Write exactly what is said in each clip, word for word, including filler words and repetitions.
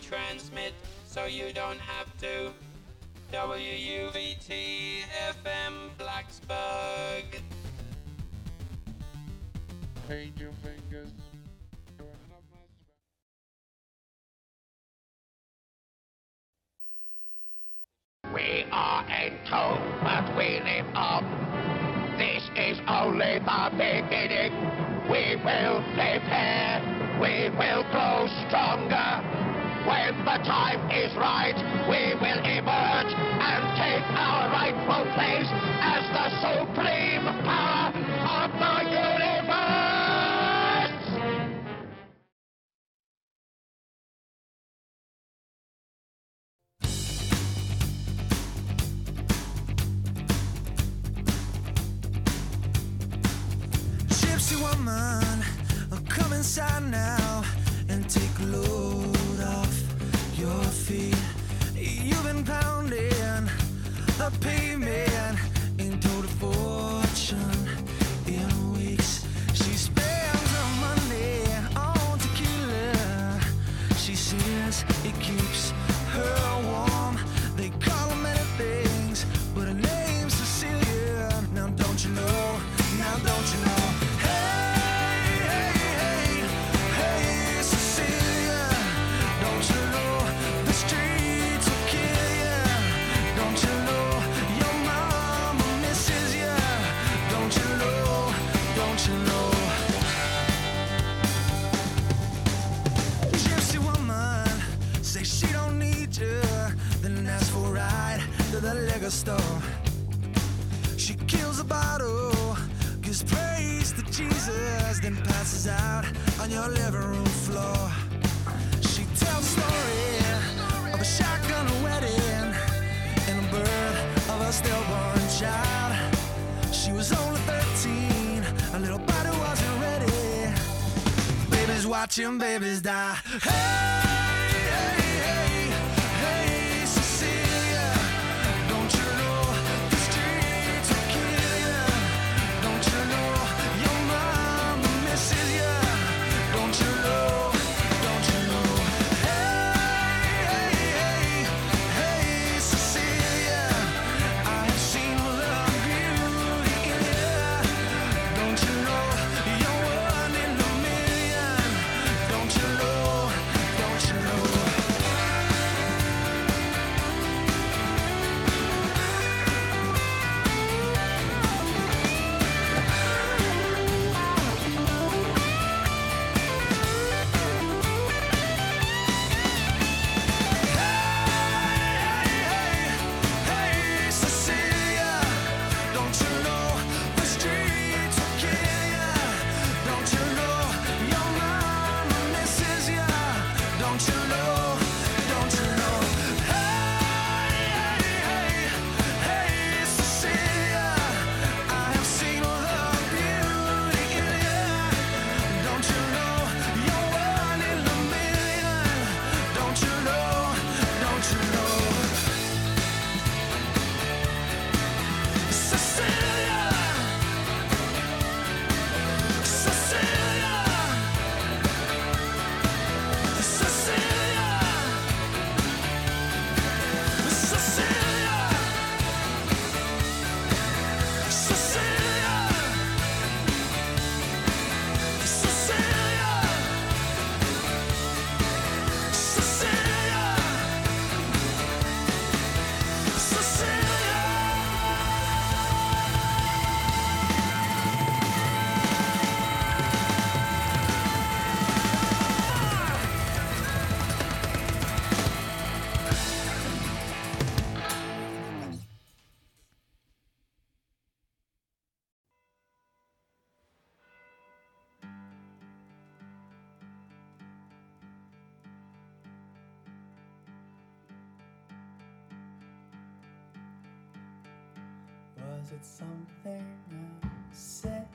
retransmit so you don't have to. W U V T F M Blacksburg. Paint your fingers. We are entombed, but we live on. This is only the beginning. We will prepare. We will grow stronger. When the time is right, we will emerge and take our rightful place as the supreme power of the universe! Gypsy woman, come inside now and take a load off your feet. You've been pounding the pavement into the fortune in weeks. She spends her money on tequila. She says it keeps her warm. They call her many things, but her name's Cecilia. Now don't you know? Now don't you know? Hey, hey, hey, hey, Cecilia. Don't you know the streets will kill ya? Don't you know your mama misses ya? Don't you know? Don't you know? Gypsy woman say she don't need you, then ask for a ride to the liquor store. She kills a bottle, gives praise to Jesus, then passes out on your living room floor. She tells a story of a shotgun wedding and the birth of a stillborn child. She was only thirteen, her little body wasn't ready. Babies watching babies die. Hey, hey, hey, hey, Cecilia. Don't you know the streets will kill ya? Don't you know your mama misses ya? Don't you know? Don't you know? Hey, hey, hey, hey, Cecilia. I have seen the beauty in ya. Don't you know you're one in a million? Don't you know? Don't you know? Hey, Cecilia, don't you know the streets will kill ya? Don't you know your mama misses ya? Don't you know? Don't you know? Hey, hey, hey, Cecilia, I have seen the beauty in ya. Don't you know you're one in a million? Don't you know? Don't you know? Cecilia, Cecilia, Cecilia, Cecilia, Cecilia, Cecilia, Cecilia, Was it something I said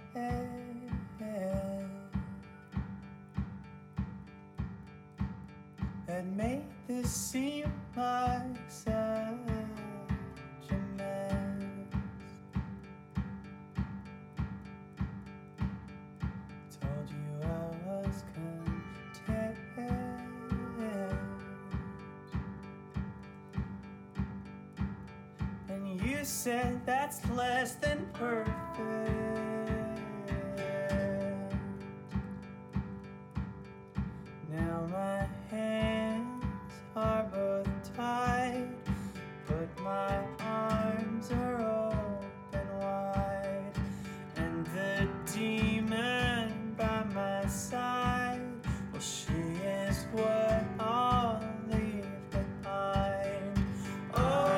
that made this seem like such a mess? Told you I was content. you said that's less than perfect. Now my hands are both tied, but my arms are open wide, and the demon by my side, well, she is what I'll leave behind. Oh,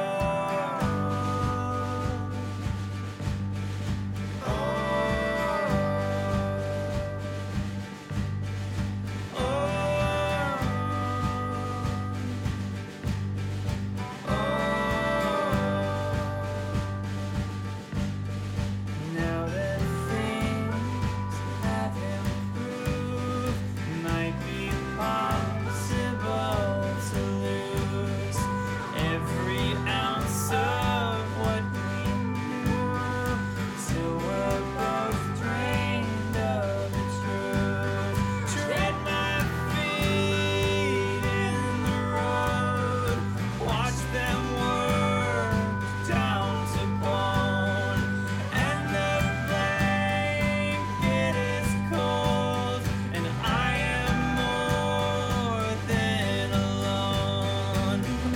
now that things have improved, might be possible to lose every ounce of what we knew, till we're both drained of the truth. Tread my feet in the road, watch them work down to bone, and the blanket is cold, and I am more than alone. Oh,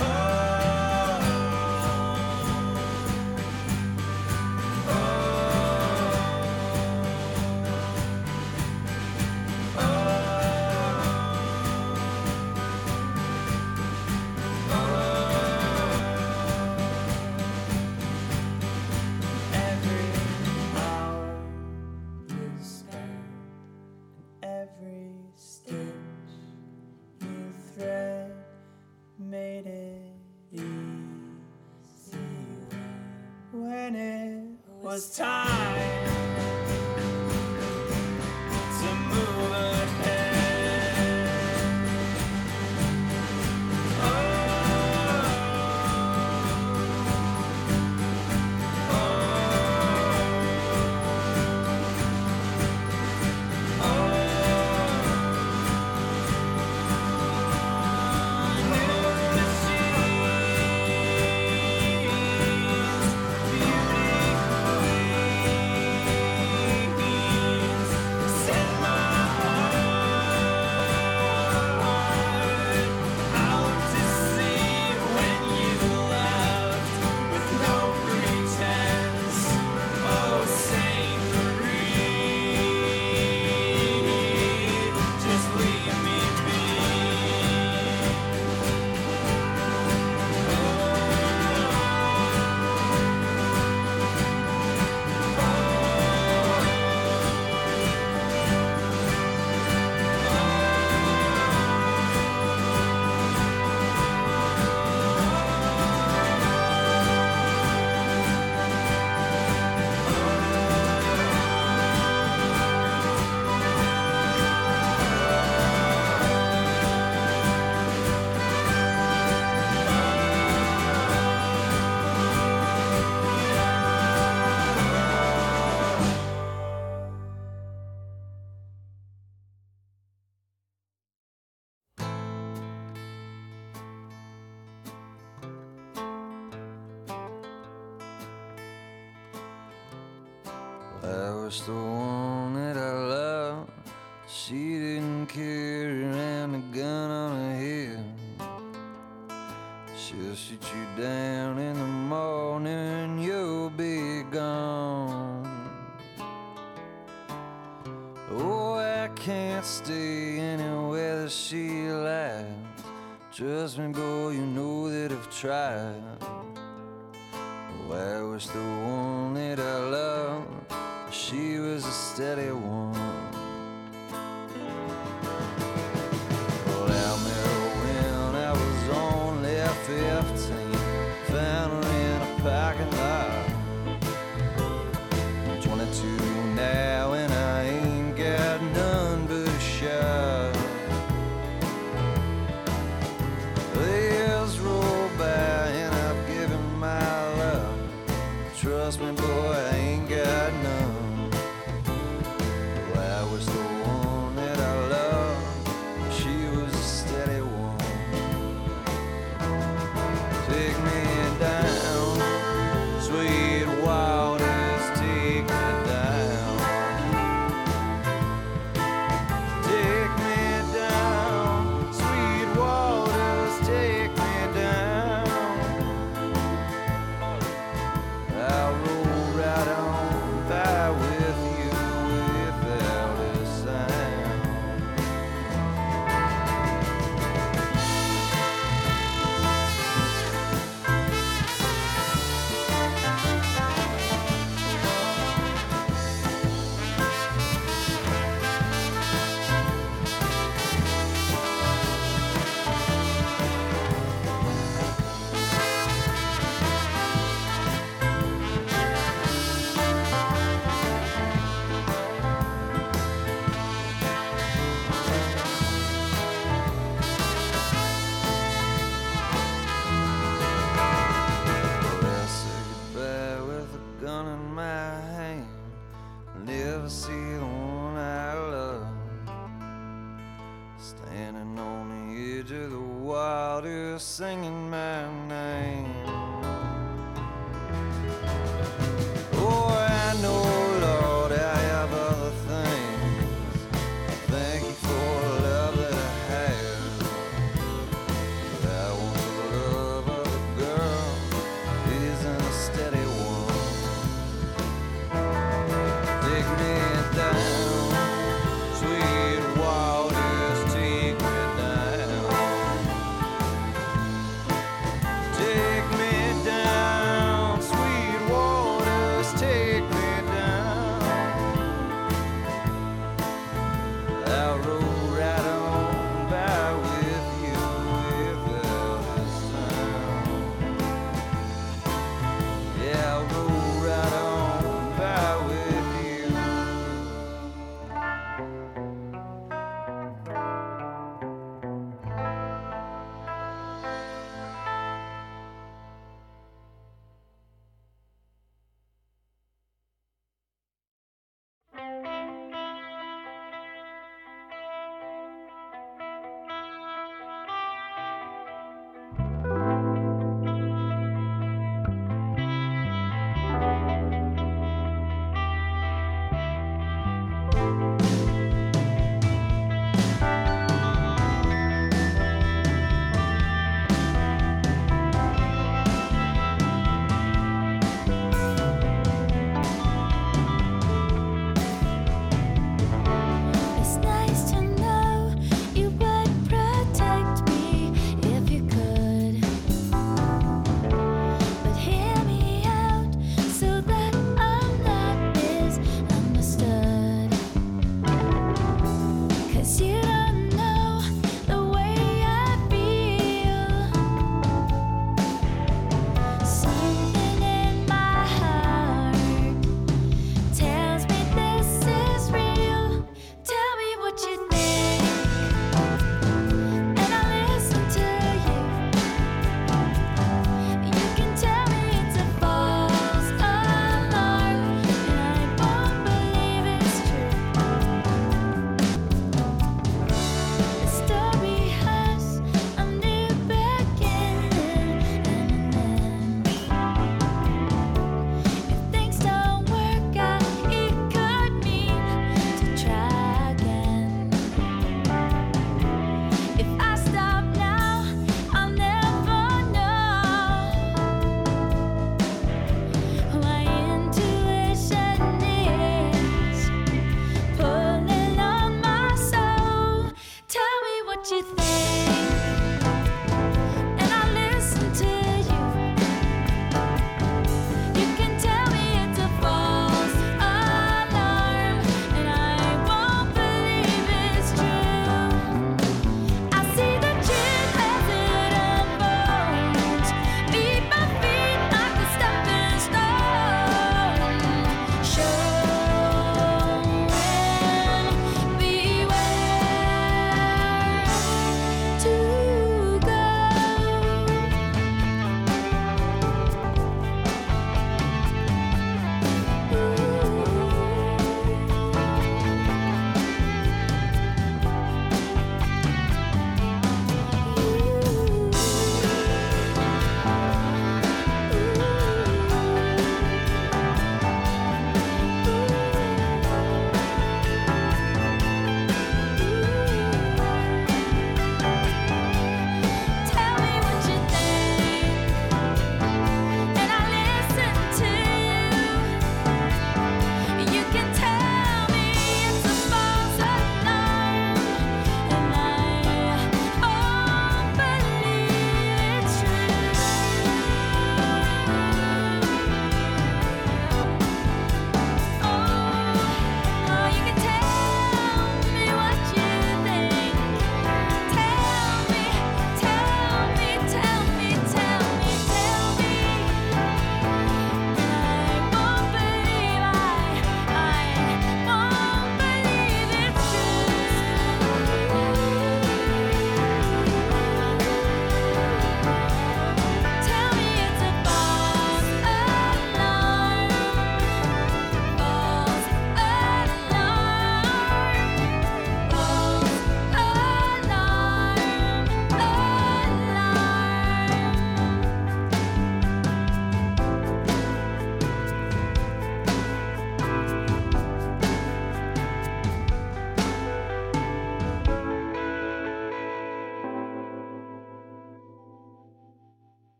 every hour you spend, every stitch you thread made it easy when it was time to move ahead. Set my heart out to sea when you left with no pretense. Oh, Saint Marie, just leave me be. I was the one that I loved. She didn't carry around a gun on her hip. She'll shoot you down in the morning and you'll be gone. Oh, I can't stay anywhere that she likes. Trust me, boy, you know that I've tried. Oh, I was the one that I loved. She was a steady one. Well, I met her when I was only fifteen. Found her in a parking lot. I'm twenty-two now and I ain't got none but a shot. The years roll by and I've given my love. Trust me, boy, I ain't got none. standing on the edge of the water, singing my name. Oh, I know, Lord, I have other things. Thank you for the love that I have. But I want the love of a girl isn't a steady one. Take me down, sweet waters, take me down. Take me down, sweet waters, take me down. I'll roll right on by with you without a sound. Yeah, I'll roll right on by with you. It's nice to know you would protect me if you could. But hear me out so that I'm not misunderstood. 'Cause you don't know the way I feel. Something in my heart tells me this is real. Tell me what you think, and I'll listen to you. You can tell me it's a false alarm, and I won't believe it's true. The story has a new beginning and an end. If things don't work out, it could mean to try again. If I stop now, I'll never know. My intuition is pulling on my soul. Tell me what you think, and I'll listen to you. You can tell me it's a false alarm, and I won't believe it's true. I see the truth as it unfolds. Beat my feet like a stepping stone. Show and beware.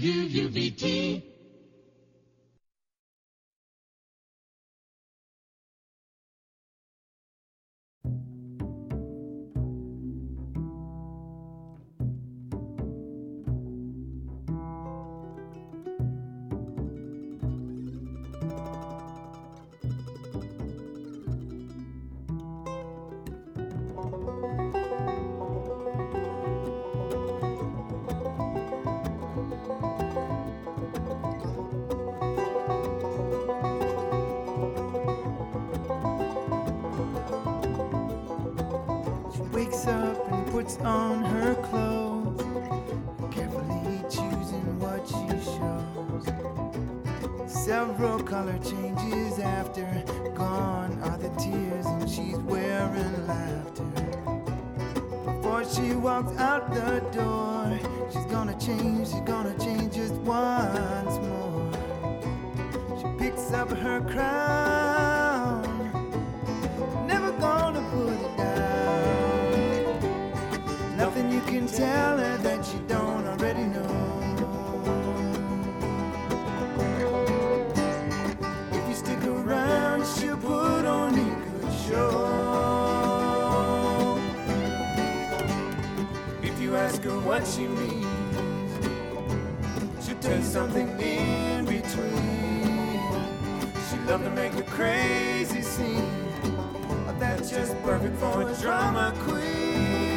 W U V T. Wakes up and puts on her clothes, carefully choosing what she shows. Several color changes after gone are the tears, and she's wearing laughter. Before she walks out the door, she's gonna change, she's gonna change just once more. She picks up her crown, never gonna put it down. Nothing you can tell her that you don't already know. If you stick around, she'll put on a good show. If you ask her what she means, she'll tell you something in between. She loves to make a crazy scene, but that's just perfect for a drama queen.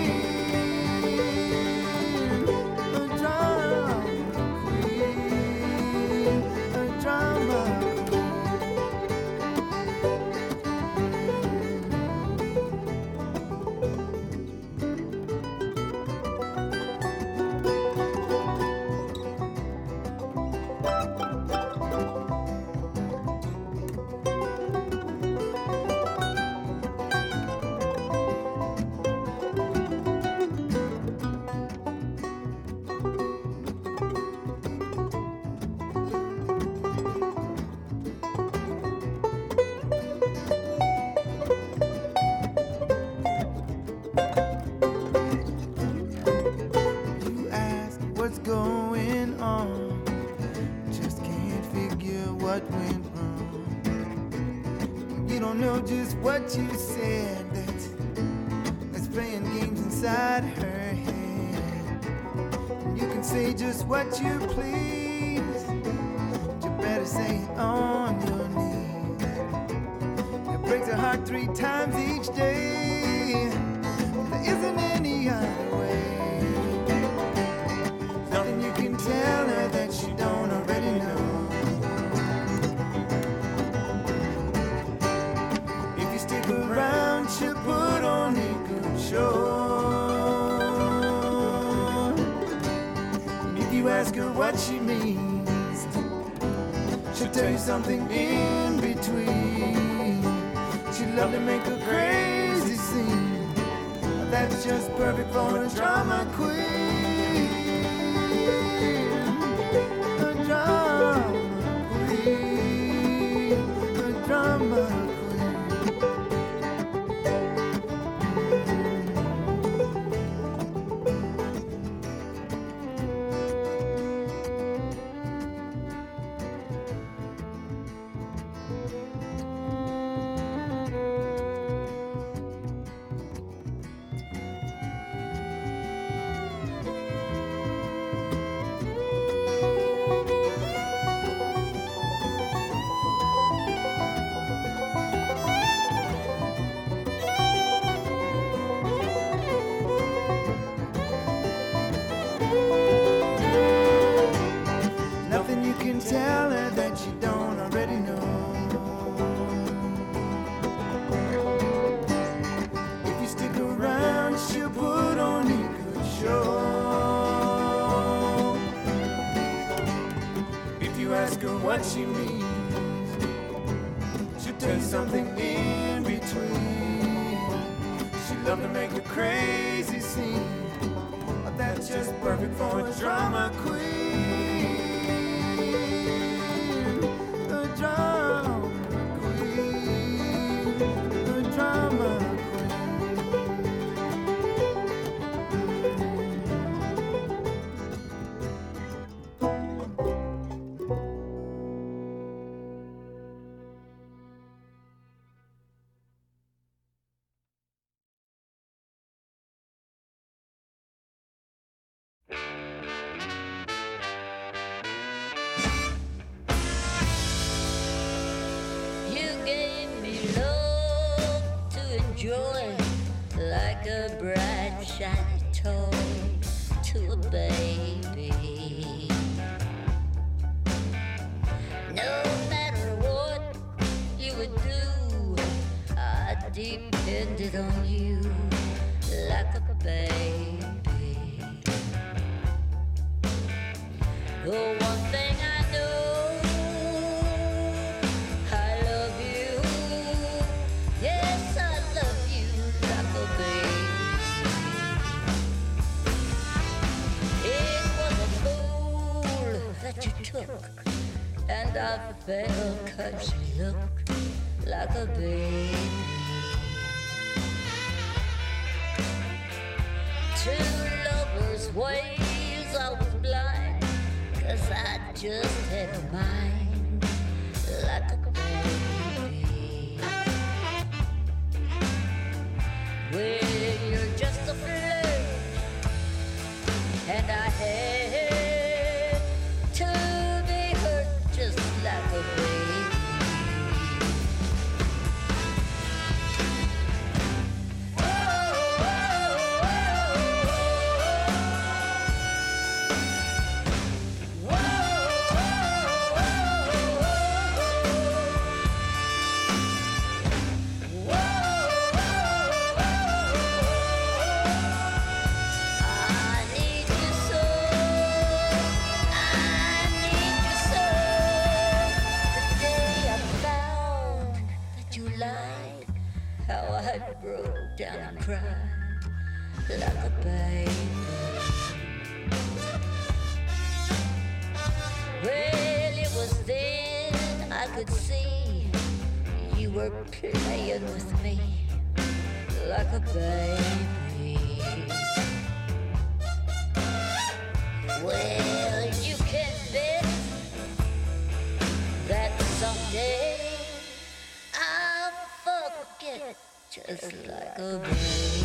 What you said, that's, that's playing games inside her head. You can say just what you please, but you better say it on your knees. It breaks her heart three times each day. There isn't any other way. Nothing you can tell her that she don't already know. Around, she'll put on a good show. If you ask her what she means, she'll tell you something in between. She loves to make a crazy scene, that's just perfect for a drama queen. A drama queen. A drama queen. Tell her that you don't already know. If you stick around, she'll put on a good show. If you ask her what she means, she'll tell you something in between. She loves to make a crazy scene, but that's just perfect for a drama queen. joy like a bright shiny toy to a baby. No matter what you would do, I depended on you like a baby. Oh, one thing I know, I love you. Yes, I love you like a baby. It was a fool that you took, and I fell 'cause you look like a baby. Two lovers' ways, I was blind, 'cause I just had a mind like a baby. Well, you're just a flirt, and I had to be hurt just like a baby. Broke down and cried like a baby. Well, it was then I could see you were playing with me like a baby. Well, you can bet that someday I'll forget just like a baby.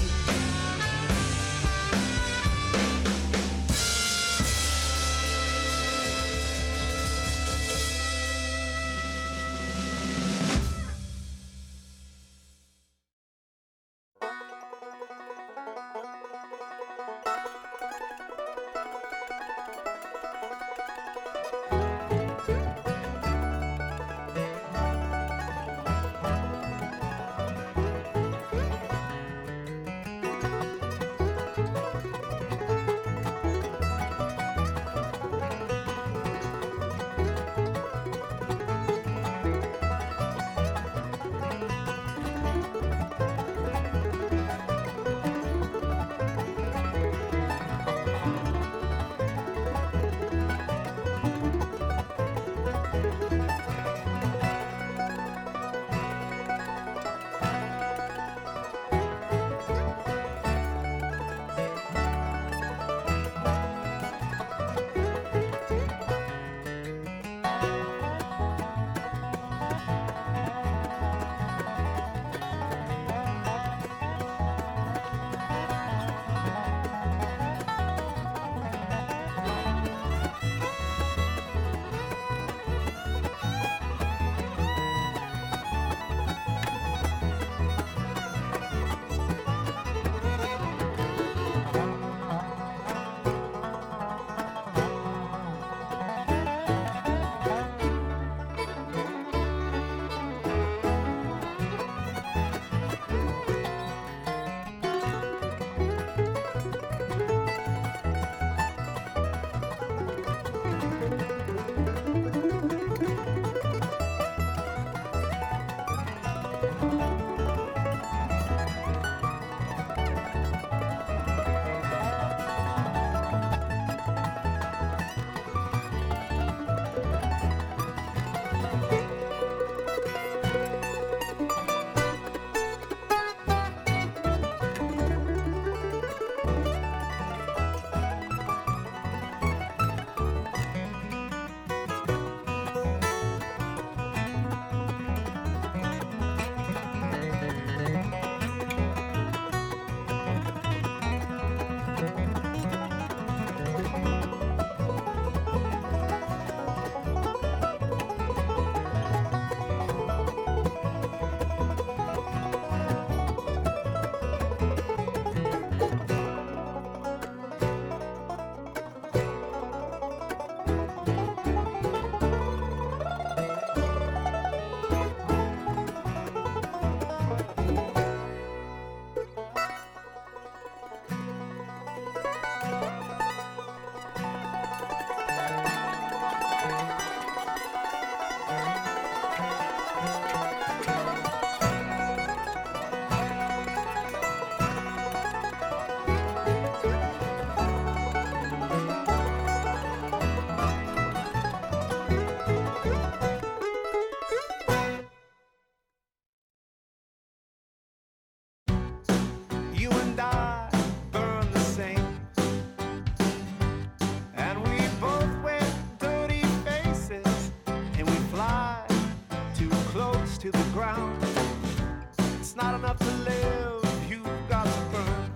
to the ground. It's not enough to live, you've got to burn.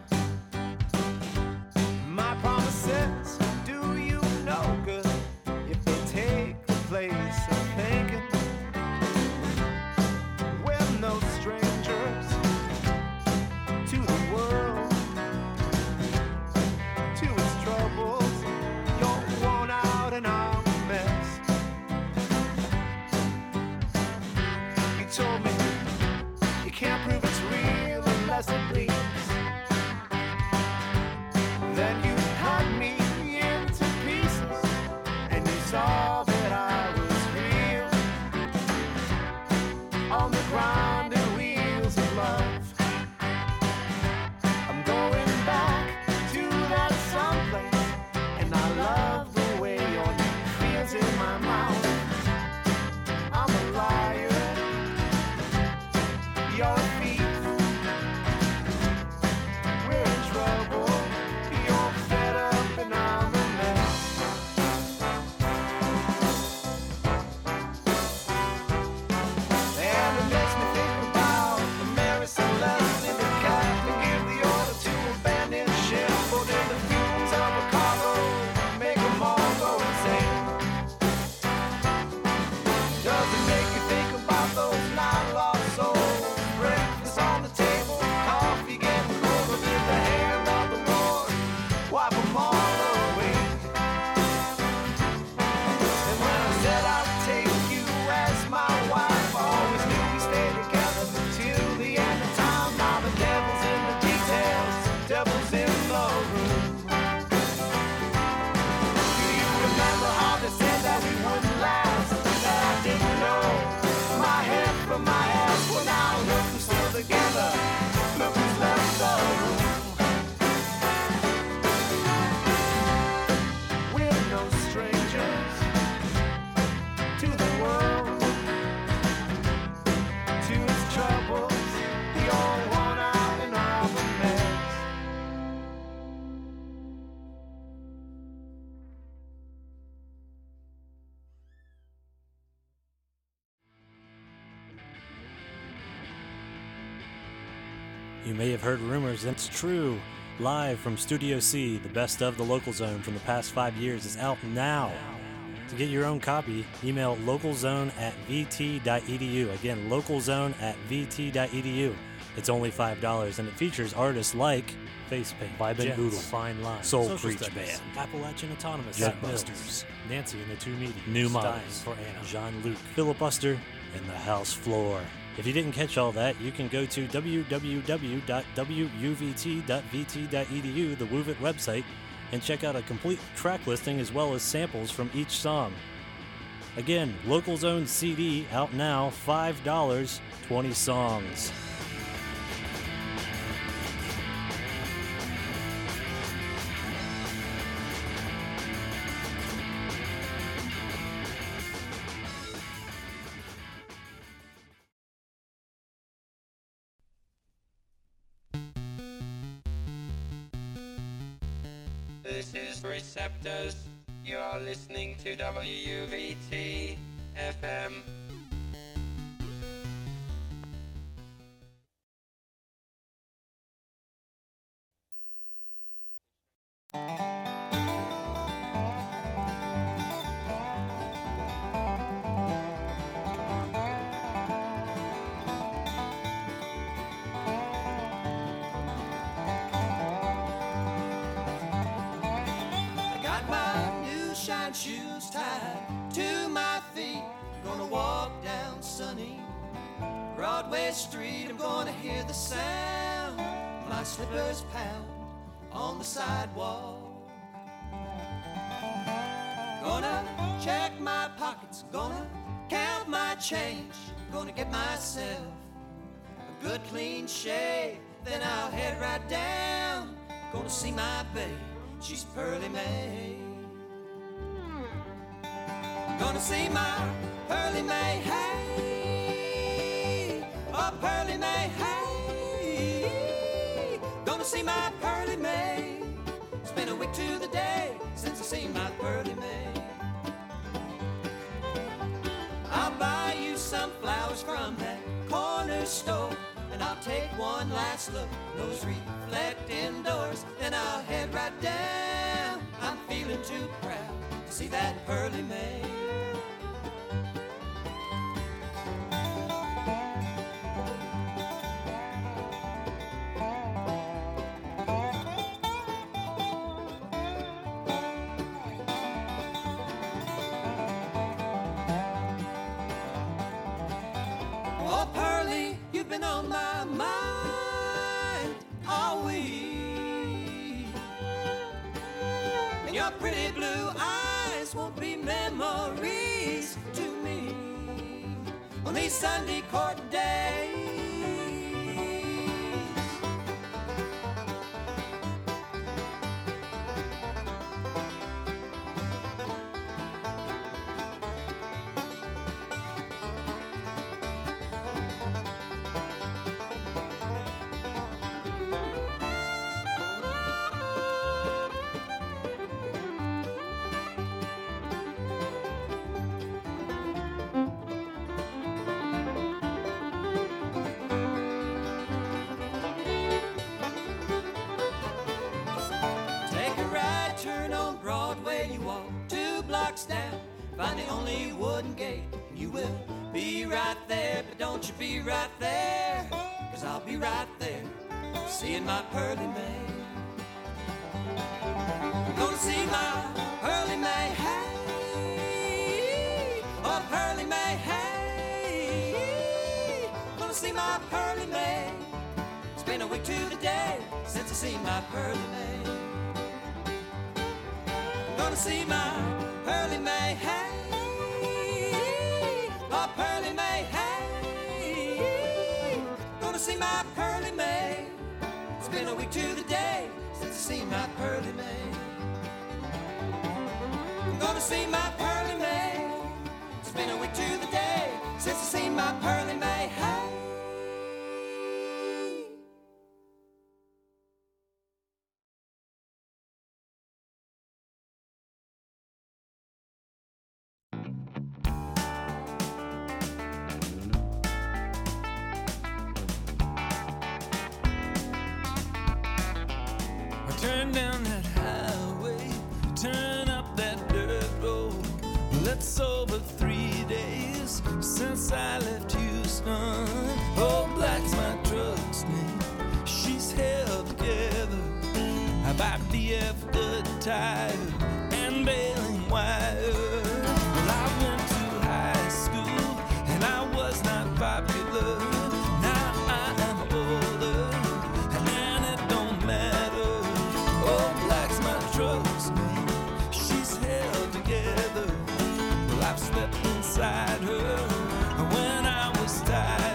My promises do you no good if they take the place of thinking. We're no strangers to the world, to its troubles. You're worn out and I'm a mess. You told me you can't prove it's real unless it bleeds. Then you cut me into pieces and you saw that I was real. On the grinding wheels of love, I'm going back to that someplace, and I love the way your name feels in my mouth. I'm a liar, you're a thief. We're in trouble, you're fed up and I'm a mess. And it makes me think about the Mary Celeste in the captain give the order to abandon ship. Put in the fumes of a cargo, make them all go insane. Does it make you think about those nine lost souls? Breakfast on the table, coffee getting colder in the hand of the Lord. Wipe them all away. And when I said I'd take you as my wife, I always knew we stayed together till the end of time. Now the devil's in the details, devil's in the room. Do you remember how they said that we wouldn't last? That I didn't know my head from my ass. Well now look, we're still together. Look who's left the room. We're no strangers to the world, to its troubles. You're worn out and I'm a mess. You may have heard rumors, and it's true. Live from Studio C, the best of the Local Zone from the past five years is out now. To get your own copy, email localzone at vt.edu. Again, localzone at vt.edu. It's only five dollars, and it features artists like Facepaint, Vibe and Jets, Boodle, Fine Line, Soul Social Preach Studies, Band, Appalachian Autonomous, Jet Mills, Busters, Nancy and the Two Meetings, New Dying Models, for Anna, Jean-Luc, Filibuster, and the House Floor. If you didn't catch all that, you can go to w w w dot w u v t dot v t dot e d u, the Woovit website, and check out a complete track listing as well as samples from each song. Again, Local Zone C D out now, five dollars, twenty songs. This is Receptors. You are listening to W U V T F M. I got my new shine shoes tied to my feet. I'm gonna walk down sunny Broadway Street. I'm gonna hear the sound of my slippers pound on the sidewalk. Gonna check my pockets, gonna count my change. Gonna get myself a good clean shave. Then I'll head right down. Gonna see my babe, she's Pearly May. Gonna see my Pearly May, hey. Oh, Pearly May, hey. Gonna see my Pearly May. It's been a week to the day since I seen my Pearly May. I'll buy you some flowers from that corner store. And I'll take one last look at those reflecting doors. Then I'll head right down. I'm feeling too proud to see that pearly maid. Oh, Pearlie, you've been on my mind all week. And your pretty blue eyes won't be memories to me on these Sunday court days. Take a right turn on Broadway, you walk two blocks down, find the only wooden gate, and you will be right there. But don't you be right there, cause I'll be right there, seeing my pearly maid. I'm gonna see my pearly maid, hey, oh pearly maid, hey, gonna see my pearly maid. It's been a week to the day since I seen my pearly maid. Gonna see my pearly maid, hey, oh pearly maid, hey, gonna see my pearly maid. It's been a week to the day since I seen my pearly maid. I'm gonna see my pearly maid. It's been a week to the day since I seen my pearly maid, hey. Turn down that highway, turn up that dirt road. Well, it's over three days since I left Houston. Oh, Black's my truck's name. She's held together by B F good tire and baling wire. Well, I went to high school and I was not popular. Now I am older and it don't matter. Oh, Black's my truck's name. She's held together. Well, I've slept inside her when I was tired.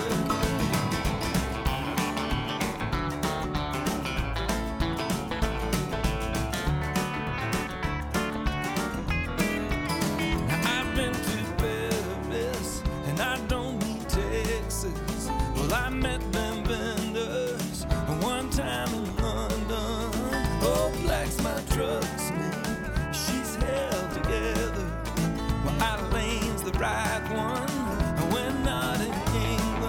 Now I've been to Paris and I don't mean Texas. Well, I met them vendors one time in London. Oh, Black's my truck's name. She's held together. Well, Adelane's the right one. We're not in England.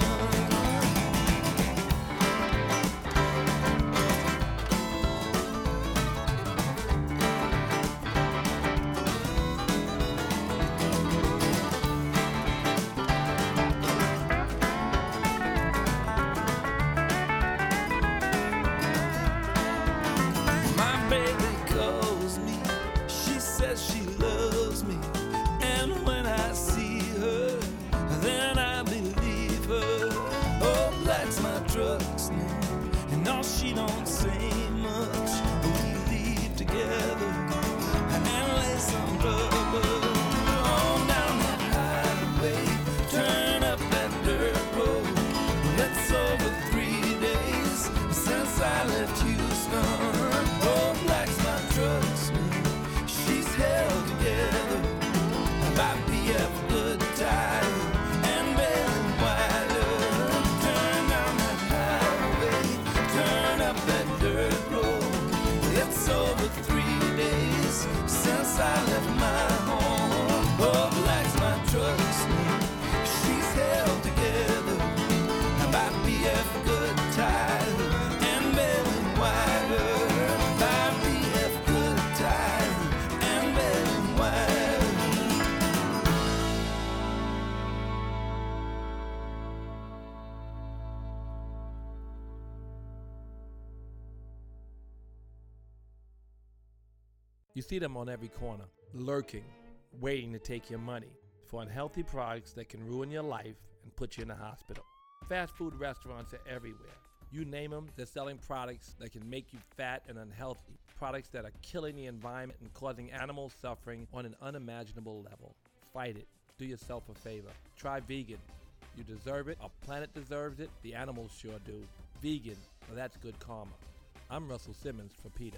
You see them on every corner, lurking, waiting to take your money for unhealthy products that can ruin your life and put you in the hospital. Fast food restaurants are everywhere. You name them, they're selling products that can make you fat and unhealthy, products that are killing the environment and causing animal suffering on an unimaginable level. Fight it. Do yourself a favor. Try vegan. You deserve it. Our planet deserves it. The animals sure do. Vegan. Well, that's good karma. I'm Russell Simmons for PETA.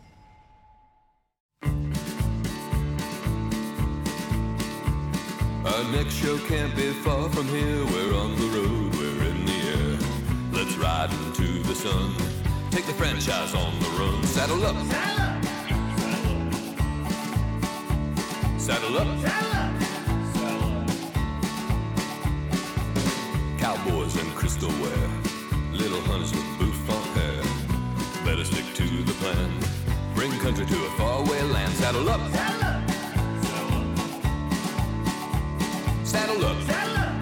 Our next show can't be far from here. We're on the road, we're in the air. Let's ride into the sun. Take the franchise on the run. Saddle up. Saddle up. Saddle up. Saddle up. Cowboys in crystal wear. Little hunters with bouffant hair. Better stick to the plan. Bring country to a faraway land. Saddle up. Saddle up. Saddle up. Saddle up.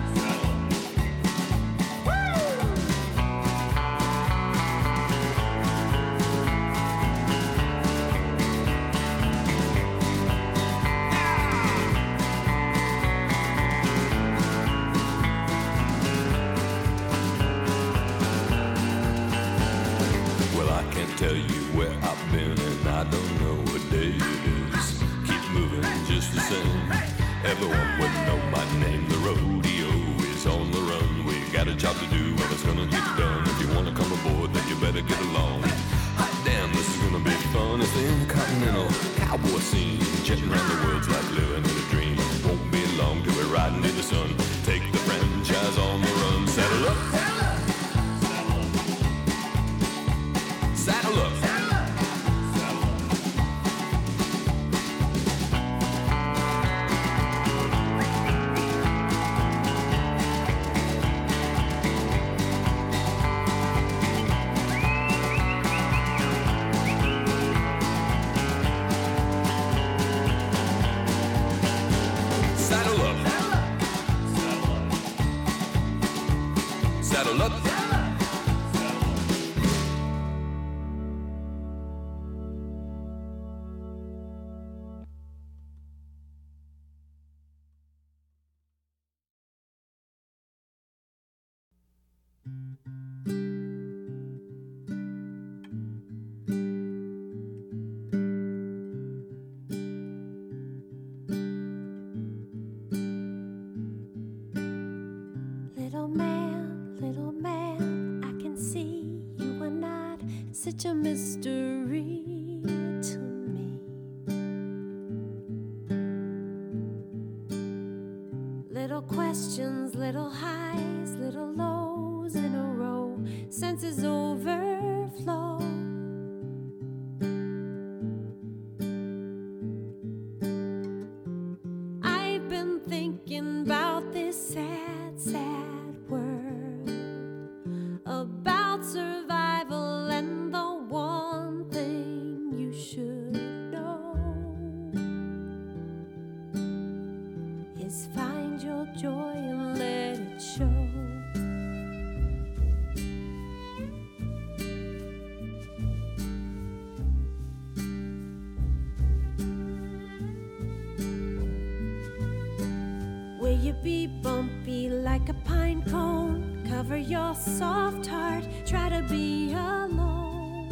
Well, I can't tell you where I've been, and I don't know what day it is. Keep moving just the same. Everyone would know my name. The rodeo is on the run. We got a job to do and it's gonna get done. If you wanna come aboard, then you better get along. Hot damn, this is gonna be fun. It's the intercontinental cowboy scene. Jetting around the woods like living in a dream. Won't be long till we're riding to the sun. Take the franchise on the run. Saddle up. Saddle up. Saddle up. Saddle up. Little man, little man, I can see you are not such a mystery to me. Little questions, little highs, little lows in a row, senses overflow. I've been thinking about this sad, sad world, about survival, and the one thing you should know is find your joy and let it show. Will you be bumpy like a pine cone? Cover your soft heart, try to be alone.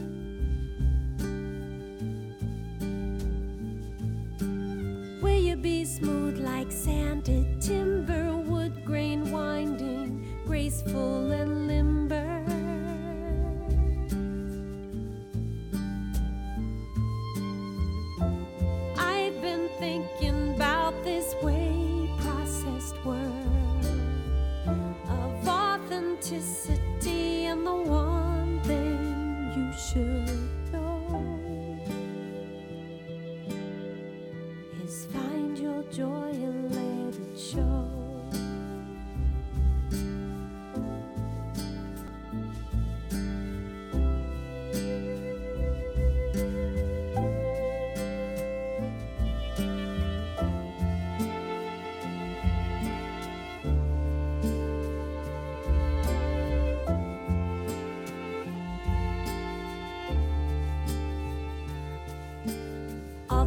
Will you be smooth like sanded timber, wood grain winding, graceful and limber? I've been thinking about this way processed world of authenticity, and the one thing you should know is find your joy and let it show.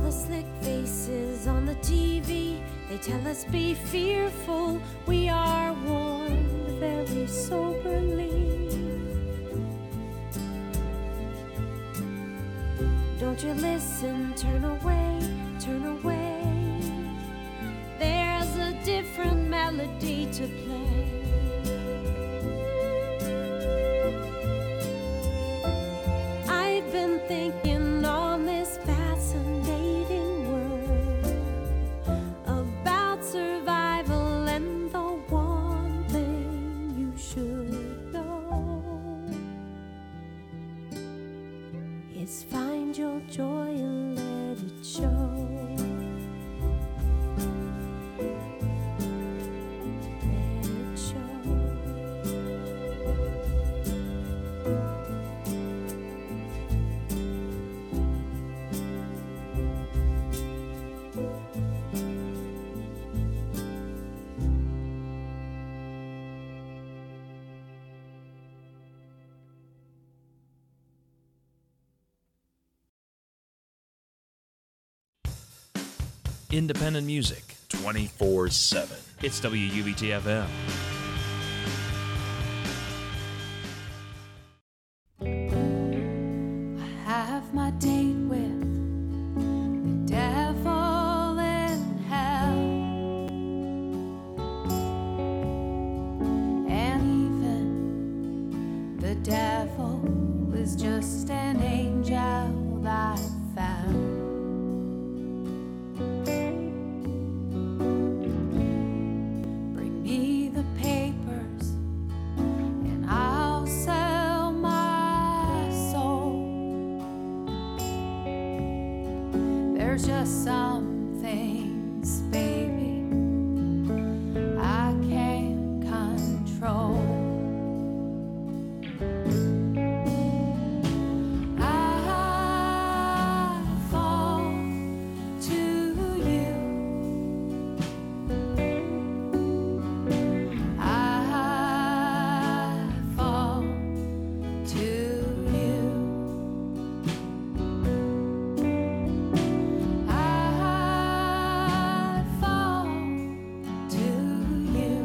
the slick faces on the T V, they tell us be fearful. We are warned very soberly. Don't you listen, turn away, turn away. There's a different melody to play. I've been thinking on this fascinating world about survival, and the one thing you should know is find your joy and let it show. Let it show. Independent music twenty-four seven. It's W U V T F M. I have my date with the devil in hell, and even the devil is just an angel that I found. Bring me the papers and I'll sell my soul. There's just some things, baby, I can't control. I fall to you. I fall to you. I fall to you.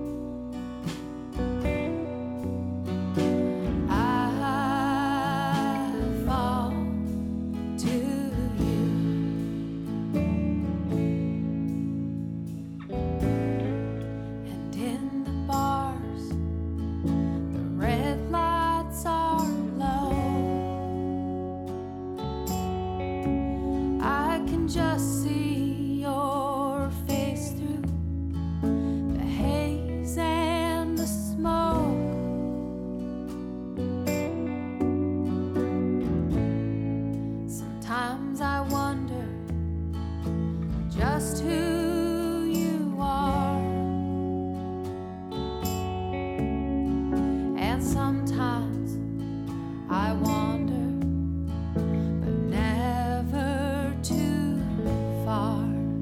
I fall to you. And in the bars, the red lights are low. I can just see your face through the haze and the smoke. Sometimes I wonder just who you are, and sometimes I wander, but never too far.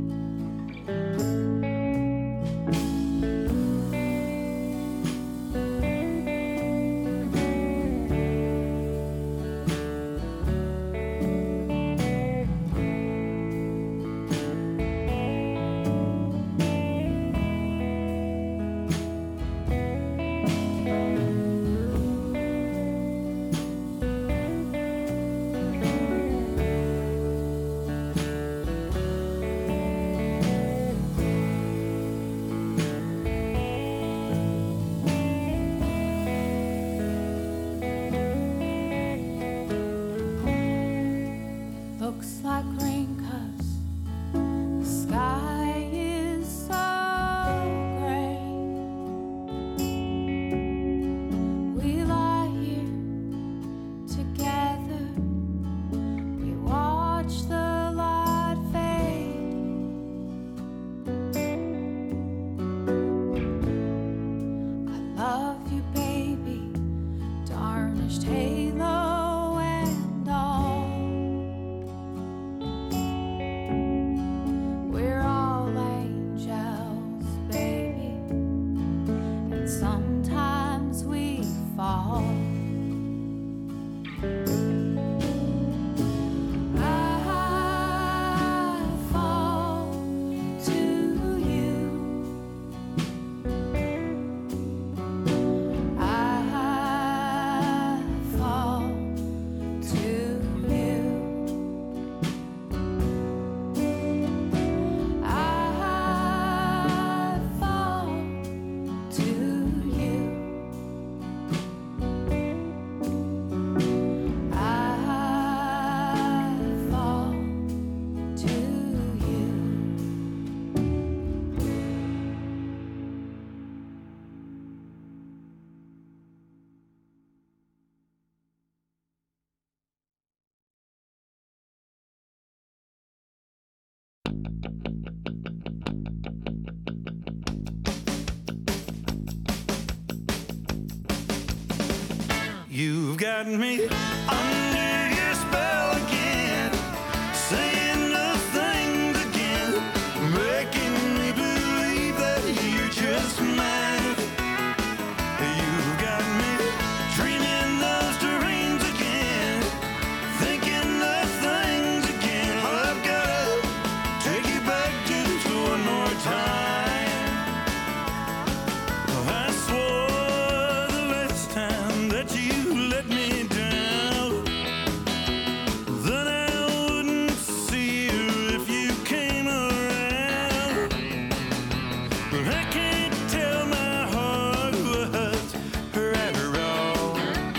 Looks like rain 'cause the sky is so gray. We lie here together, we watch the light fade. I love you, baby, tarnished halo and all. We're all angels, baby, and sometimes we fall. I You've got me under your spell again, saying the things again, making me believe that you're just mine. You've got me dreaming those dreams again, thinking the things again. I've gotta take you back just one more time. I swore the last time that you let me down, that I wouldn't see you if you came around. But I can't tell my heart was right or wrong.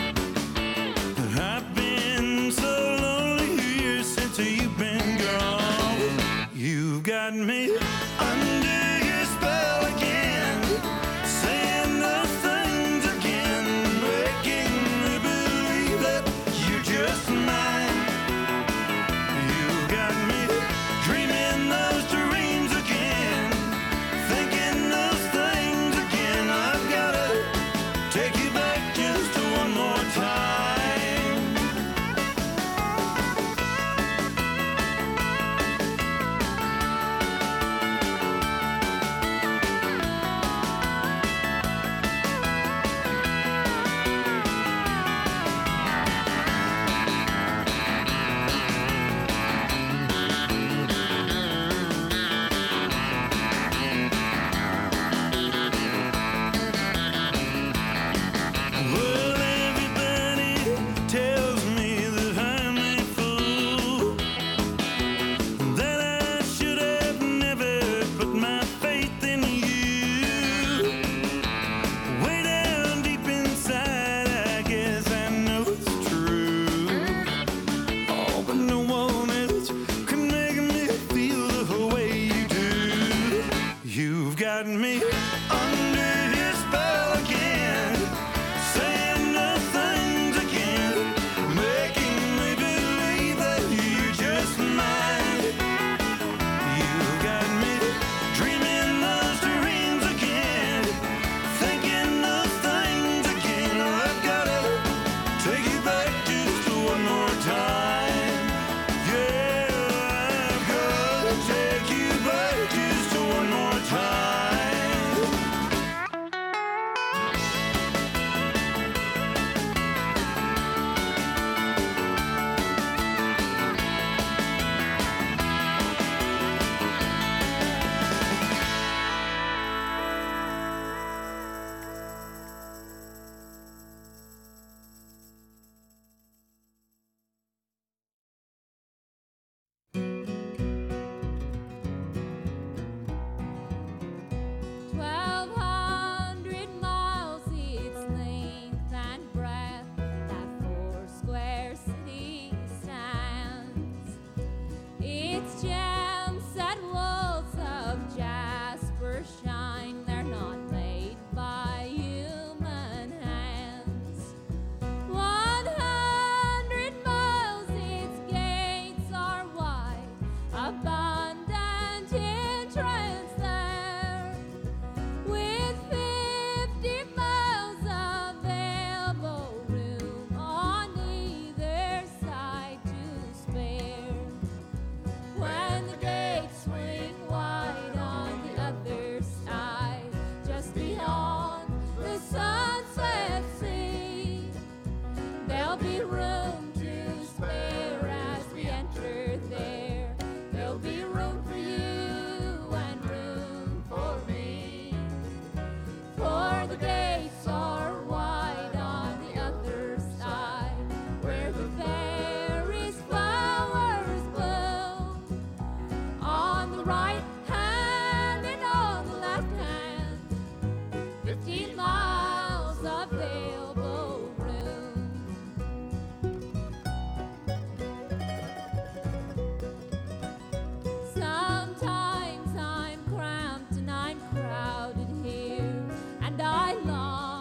I've been so lonely here since you've been gone. You've got me under your spell again, saying the things again, making me believe that you're just mine. You've got me dreaming those dreams again, thinking those things again. I've gotta take you back just one more time. Well, everybody tells me that I'm a fool, that I should have never put my faith in you. Way down deep inside, I guess I know it's true. Oh, but no one else can make me feel the way you do. You've got me under your spell again, saying the things again, making me believe that you're just mine. You've got me dreaming those dreams again, thinking those things again. I've gotta take you back just one more time. Yeah, I've gotta take you back just one more time. Twelve hundred miles its length and breadth, that four square city stands. Its gems and walls of jasper shine, they're not made by human hands. One hundred miles its gates are wide, abundant entrance there, with fifty miles available room on either side to spare. When the gates swing wide on the other side, just beyond the sunset sea, there'll be room to spare as we enter there. There'll be room for you and room for me, for the gates are wide on the other side, where the fairest flowers bloom. On the right hand and on the left hand, fifteen miles of available room. Sometimes I'm cramped and I'm crowded here, and I long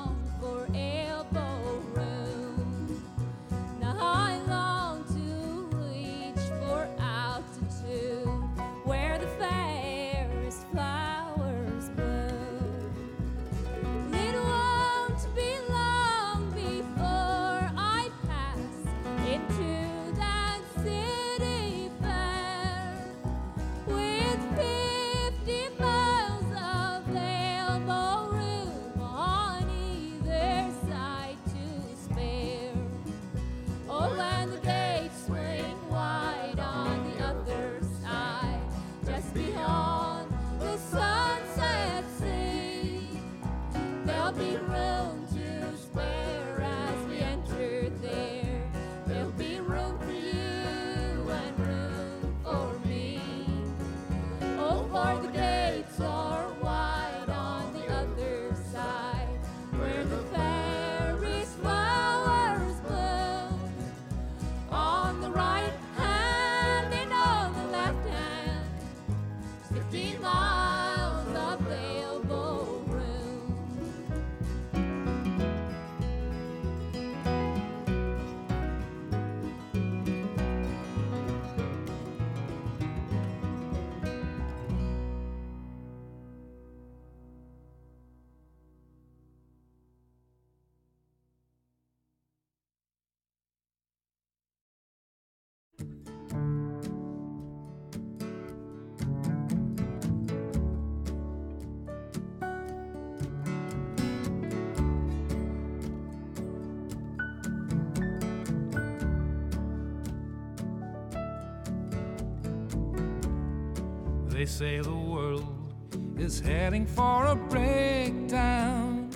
They say the world is heading for a breakdown.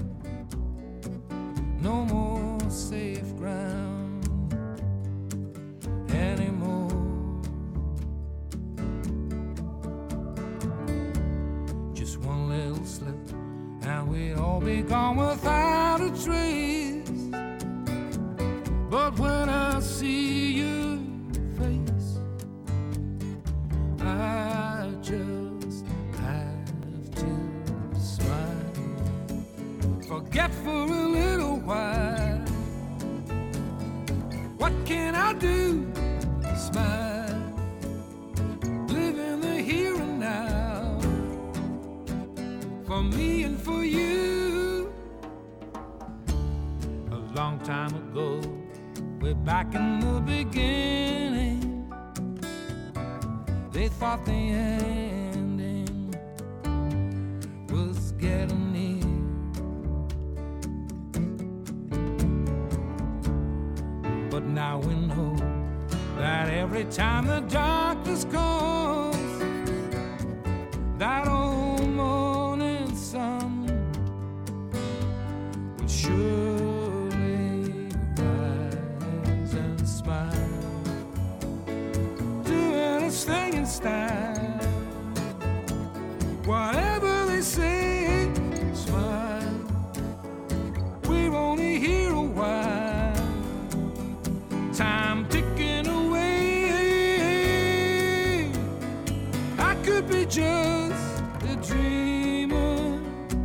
No more safe ground anymore. Just one little slip and we'd all be gone without a trace. But when I see your face, I just have to smile. Forget for a little while. What can I do? Smile. Live in the here and now. For me and for you. A long time ago, we're back in the beginning. They thought the ending was getting near. But now we know that every time the darkness comes, that old morning sun will surely rise and smile, doing his thing in style. Whatever they say, smile. We're only here a while. Time ticking away. I could be just a dreamer,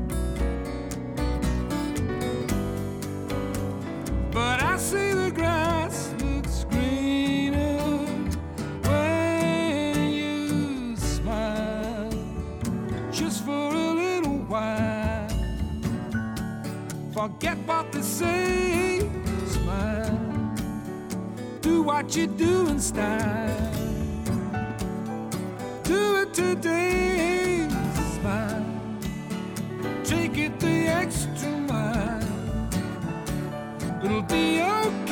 but I see the grass looks greener when you smile, just for a little while. Forget what they say, smile. Do what you do in style. Do it today, smile. Take it the extra mile. It'll be okay.